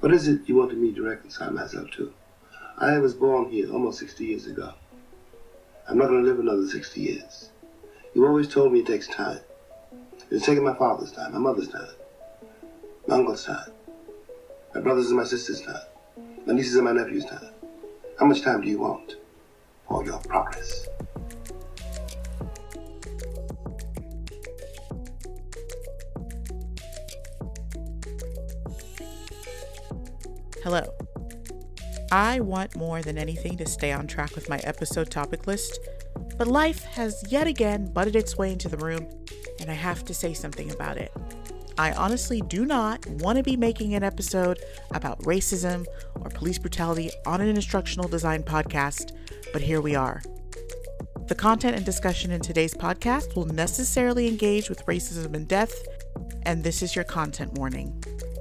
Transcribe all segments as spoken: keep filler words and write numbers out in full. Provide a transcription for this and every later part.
What is it you wanted me to reconcile myself to? I was born here almost sixty years ago. I'm not going to live another sixty years. You always told me it takes time. It's taken my father's time, my mother's time, my uncle's time, my brother's and my sister's time, my nieces and my nephew's time. How much time do you want for your progress? Hello. I want more than anything to stay on track with my episode topic list, but life has yet again butted its way into the room, and I have to say something about it. I honestly do not want to be making an episode about racism or police brutality on an instructional design podcast, but here we are. The content and discussion in today's podcast will necessarily engage with racism and death, and this is your content warning.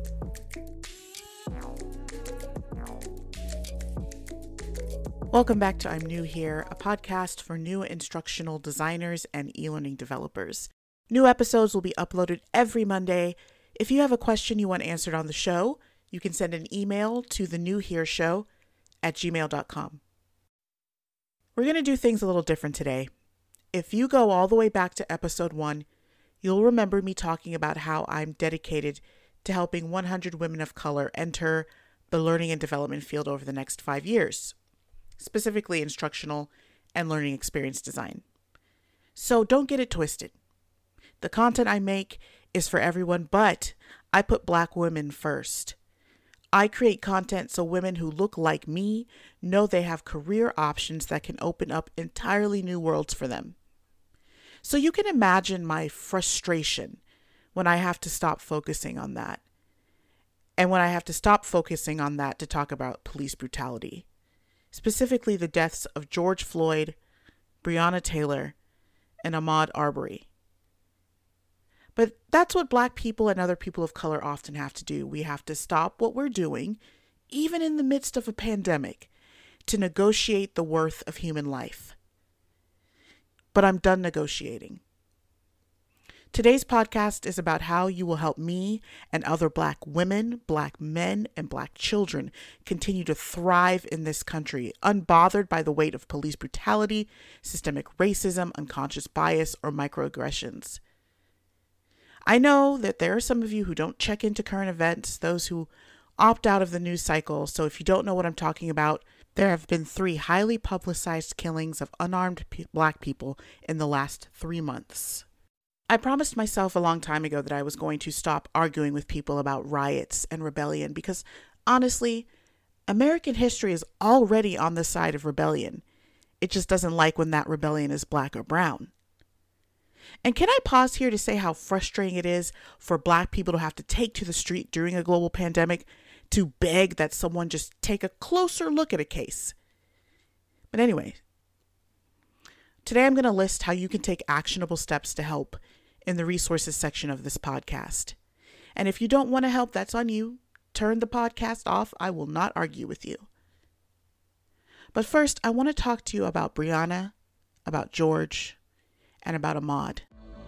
Welcome back to I'm New Here, a podcast for new instructional designers and e-learning developers. New episodes will be uploaded every Monday. If you have a question you want answered on the show, you can send an email to the new here show at gmail dot com. We're going to do things a little different today. If you go all the way back to episode one, you'll remember me talking about how I'm dedicated to helping one hundred women of color enter the learning and development field over the next five years. Specifically instructional and learning experience design. So don't get it twisted. The content I make is for everyone, but I put Black women first. I create content so women who look like me know they have career options that can open up entirely new worlds for them. So you can imagine my frustration when I have to stop focusing on that. And when I have to stop focusing on that to talk about police brutality. Specifically the deaths of George Floyd, Breonna Taylor, and Ahmaud Arbery. But that's what Black people and other people of color often have to do. We have to stop what we're doing, even in the midst of a pandemic, to negotiate the worth of human life. But I'm done negotiating. Today's podcast is about how you will help me and other Black women, Black men, and Black children continue to thrive in this country, unbothered by the weight of police brutality, systemic racism, unconscious bias, or microaggressions. I know that there are some of you who don't check into current events, those who opt out of the news cycle, so if you don't know what I'm talking about, there have been three highly publicized killings of unarmed p- Black people in the last three months. I promised myself a long time ago that I was going to stop arguing with people about riots and rebellion because, honestly, American history is already on the side of rebellion. It just doesn't like when that rebellion is Black or brown. And can I pause here to say how frustrating it is for Black people to have to take to the street during a global pandemic to beg that someone just take a closer look at a case? But anyway, today I'm going to list how you can take actionable steps to help in the resources section of this podcast. And if you don't want to help, that's on you. Turn the podcast off. I will not argue with you. But first, I want to talk to you about Breonna, about George, and about Ahmaud.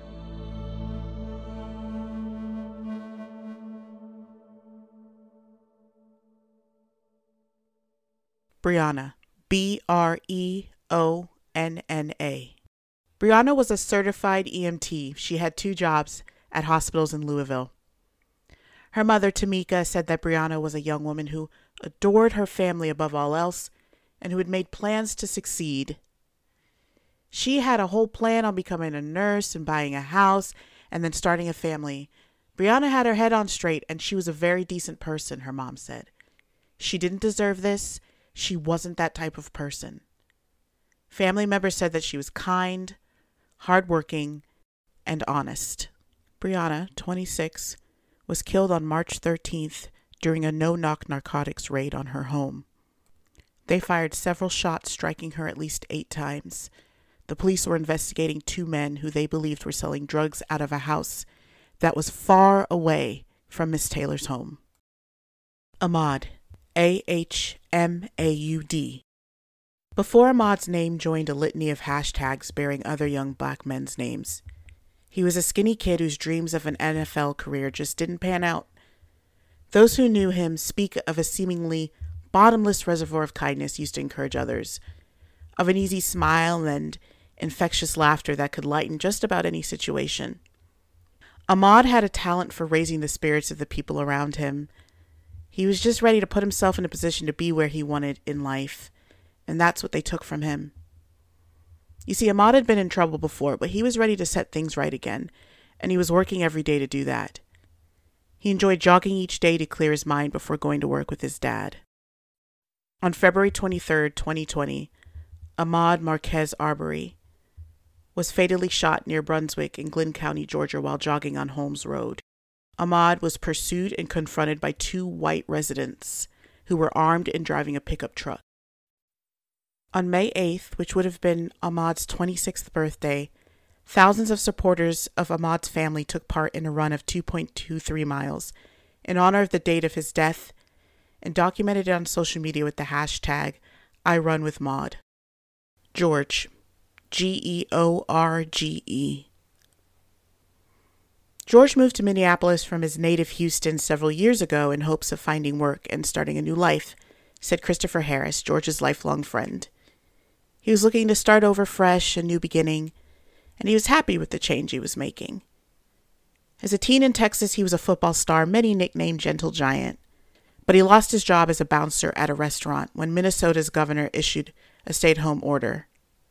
Breonna, B R E O N N A. Breonna was a certified E M T. She had two jobs at hospitals in Louisville. Her mother, Tamika, said that Breonna was a young woman who adored her family above all else and who had made plans to succeed. She had a whole plan on becoming a nurse and buying a house and then starting a family. Breonna had her head on straight and she was a very decent person, her mom said. She didn't deserve this. She wasn't that type of person. Family members said that she was kind, hardworking, and honest. Breonna, twenty-six, was killed on March thirteenth during a no-knock narcotics raid on her home. They fired several shots, striking her at least eight times. The police were investigating two men who they believed were selling drugs out of a house that was far away from Miss Taylor's home. Ahmaud, A H M A U D. Before Ahmaud's name joined a litany of hashtags bearing other young Black men's names, he was a skinny kid whose dreams of an N F L career just didn't pan out. Those who knew him speak of a seemingly bottomless reservoir of kindness used to encourage others, of an easy smile and infectious laughter that could lighten just about any situation. Ahmad had a talent for raising the spirits of the people around him. He was just ready to put himself in a position to be where he wanted in life, and that's what they took from him. You see, Ahmad had been in trouble before, but he was ready to set things right again, and he was working every day to do that. He enjoyed jogging each day to clear his mind before going to work with his dad. On February twenty-third, twenty twenty, Ahmad Marquez Arbery was fatally shot near Brunswick in Glynn County, Georgia, while jogging on Holmes Road. Ahmad was pursued and confronted by two white residents who were armed and driving a pickup truck. On May eighth, which would have been Ahmad's twenty-sixth birthday, thousands of supporters of Ahmad's family took part in a run of two point two three miles in honor of the date of his death and documented it on social media with the hashtag IRunWithMaud. George, G E O R G E. George moved to Minneapolis from his native Houston several years ago in hopes of finding work and starting a new life, said Christopher Harris, George's lifelong friend. He was looking to start over fresh, a new beginning, and he was happy with the change he was making. As a teen in Texas, he was a football star, many nicknamed Gentle Giant, but he lost his job as a bouncer at a restaurant when Minnesota's governor issued a stay-at-home order.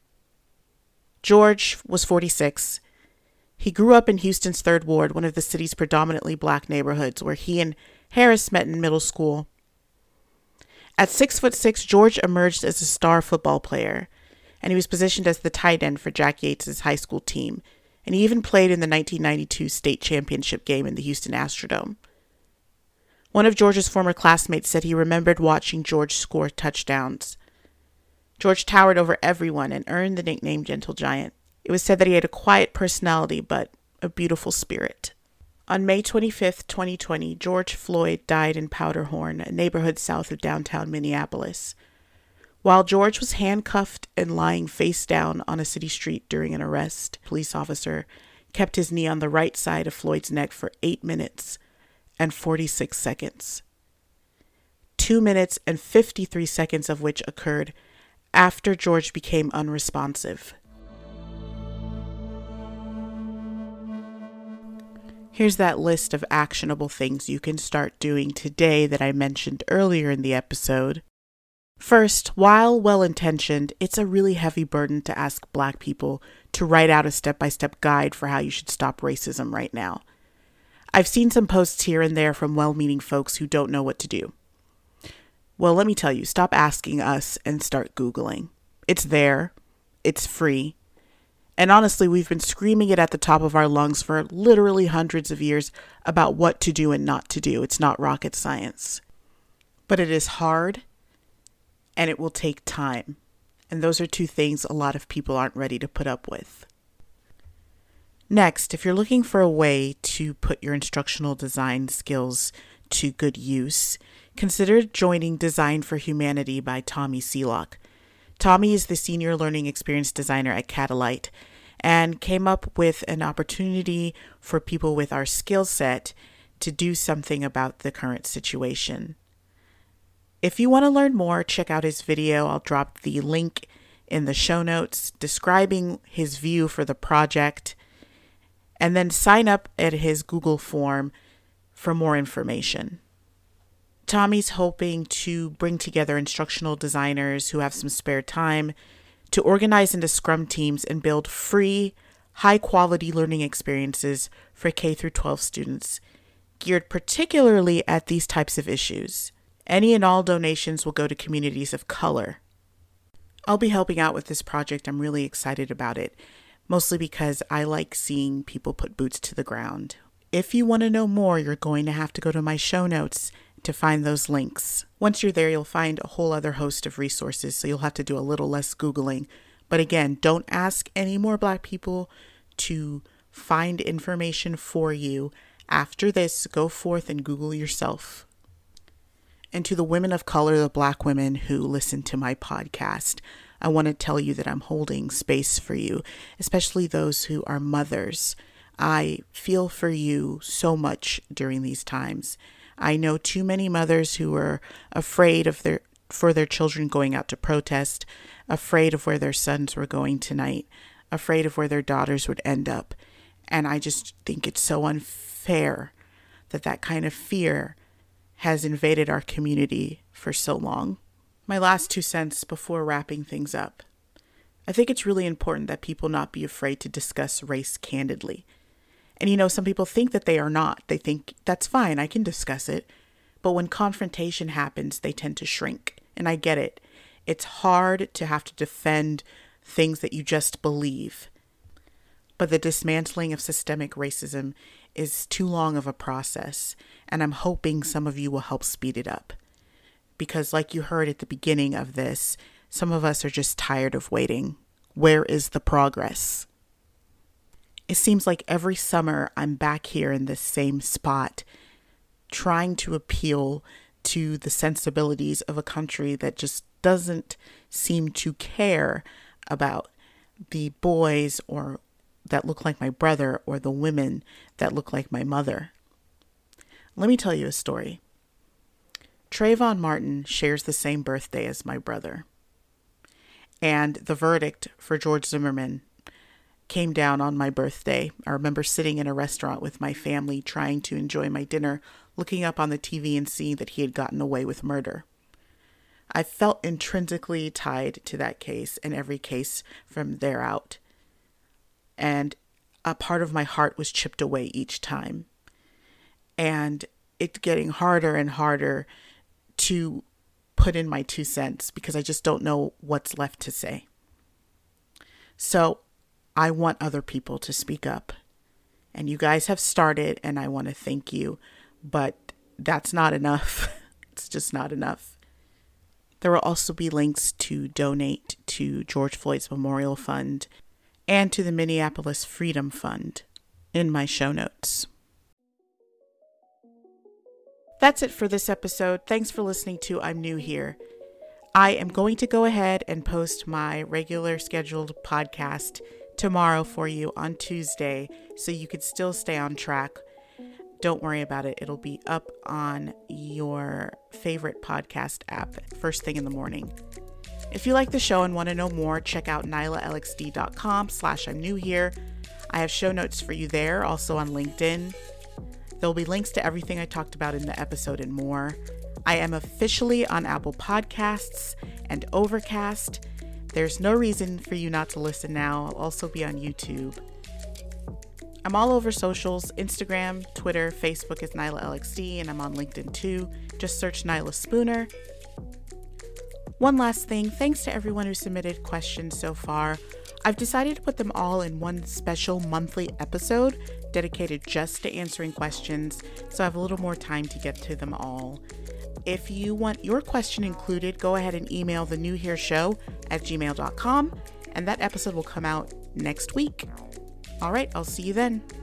George was forty-six. He grew up in Houston's Third Ward, one of the city's predominantly black neighborhoods, where he and Harris met in middle school. At six foot six, George emerged as a star football player, and he was positioned as the tight end for Jack Yates' high school team, and he even played in the nineteen ninety-two state championship game in the Houston Astrodome. One of George's former classmates said he remembered watching George score touchdowns. George towered over everyone and earned the nickname Gentle Giant. It was said that he had a quiet personality, but a beautiful spirit. On May twenty-fifth, twenty twenty, George Floyd died in Powderhorn, a neighborhood south of downtown Minneapolis. While George was handcuffed and lying face down on a city street during an arrest, a police officer kept his knee on the right side of Floyd's neck for eight minutes and forty-six seconds. Two minutes and fifty-three seconds of which occurred after George became unresponsive. Here's that list of actionable things you can start doing today that I mentioned earlier in the episode. First, while well-intentioned, it's a really heavy burden to ask Black people to write out a step-by-step guide for how you should stop racism right now. I've seen some posts here and there from well-meaning folks who don't know what to do. Well, let me tell you, stop asking us and start Googling. It's there. It's free. And honestly, we've been screaming it at the top of our lungs for literally hundreds of years about what to do and not to do. It's not rocket science. But it is hard, and it will take time. And those are two things a lot of people aren't ready to put up with. Next, if you're looking for a way to put your instructional design skills to good use, consider joining Design for Humanity by Tommy Seelock. Tommy is the senior learning experience designer at Catalyte and came up with an opportunity for people with our skill set to do something about the current situation. If you want to learn more, check out his video. I'll drop the link in the show notes describing his view for the project, and then sign up at his Google form for more information. Tommy's hoping to bring together instructional designers who have some spare time to organize into Scrum teams and build free, high-quality learning experiences for K through twelve students, geared particularly at these types of issues. Any and all donations will go to communities of color. I'll be helping out with this project. I'm really excited about it, mostly because I like seeing people put boots to the ground. If you want to know more, you're going to have to go to my show notes to find those links. Once you're there, you'll find a whole other host of resources, so you'll have to do a little less Googling. But again, don't ask any more Black people to find information for you. After this, go forth and Google yourself. And to the women of color, the Black women who listen to my podcast, I want to tell you that I'm holding space for you, especially those who are mothers. I feel for you so much during these times. I know too many mothers who are afraid of their for their children going out to protest, afraid of where their sons were going tonight, afraid of where their daughters would end up. And I just think it's so unfair that that kind of fear has invaded our community for so long. My last two cents before wrapping things up. I think it's really important that people not be afraid to discuss race candidly. And you know, some people think that they are not. They think, that's fine, I can discuss it. But when confrontation happens, they tend to shrink. And I get it. It's hard to have to defend things that you just believe. But the dismantling of systemic racism is too long of a process. And I'm hoping some of you will help speed it up. Because like you heard at the beginning of this, some of us are just tired of waiting. Where is the progress? It seems like every summer I'm back here in this same spot, trying to appeal to the sensibilities of a country that just doesn't seem to care about the boys or that look like my brother or the women that look like my mother. Let me tell you a story. Trayvon Martin shares the same birthday as my brother. And the verdict for George Zimmerman came down on my birthday. I remember sitting in a restaurant with my family trying to enjoy my dinner, looking up on the T V and seeing that he had gotten away with murder. I felt intrinsically tied to that case and every case from there out. And a part of my heart was chipped away each time. And it's getting harder and harder to put in my two cents because I just don't know what's left to say. So I want other people to speak up. And you guys have started, and I want to thank you. But that's not enough. It's just not enough. There will also be links to donate to George Floyd's Memorial Fund and to the Minneapolis Freedom Fund in my show notes. That's it for this episode. Thanks for listening to I'm New Here. I am going to go ahead and post my regular scheduled podcast tomorrow for you on Tuesday, so you can still stay on track. Don't worry about it. It'll be up on your favorite podcast app first thing in the morning. If you like the show and want to know more, check out nylaalexd.com slash I'm new here. I have show notes for you there, also on LinkedIn. There will be links to everything I talked about in the episode and more. I am officially on Apple Podcasts and Overcast. There's no reason for you not to listen now. I'll also be on YouTube. I'm all over socials, Instagram, Twitter, Facebook is NylaLXD, and I'm on LinkedIn too. Just search Nyla Spooner. One last thing, thanks to everyone who submitted questions so far. I've decided to put them all in one special monthly episode dedicated just to answering questions, so I have a little more time to get to them all. If you want your question included, go ahead and email the new here show at gmail dot com, and that episode will come out next week. All right, I'll see you then.